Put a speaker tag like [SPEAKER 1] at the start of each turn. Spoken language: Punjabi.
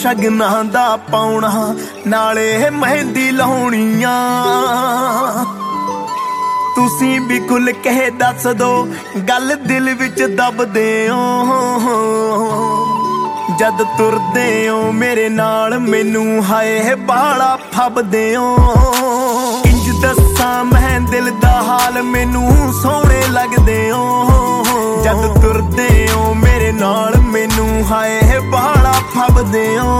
[SPEAKER 1] ਸ਼ਗਨਾਂ ਦਾ ਪਾਉਣਾ ਨਾਲੇ ਮਹਿੰਦੀ ਲਾਉਣੀਆਂ। ਤੁਸੀਂ ਵੀ ਖੁੱਲ ਕੇ ਦੱਸ ਦੋ ਗੱਲ ਦਿਲ ਵਿੱਚ ਦੱਬਦੇ ਓ। ਜਦ ਤੁਰਦੇ ਓ ਮੇਰੇ ਨਾਲ ਮੈਨੂੰ ਹਾਏ ਬਾਲਾ ਫੱਬਦੇ ਓ। ਇੰਜ ਦੱਸਾਂ ਮੈਂ ਦਿਲ ਦਾ ਹਾਲ ਮੈਨੂੰ ਸੋਹਣੇ ਲੱਗਦੇ ਓ। ਜਦ ਤੁਰਦੇ ਓ ਮੇਰੇ ਨਾਲ ਮੈਨੂੰ ਹਾਏ ਬਾਲਾ ਫੱਬਦੇ ਓ।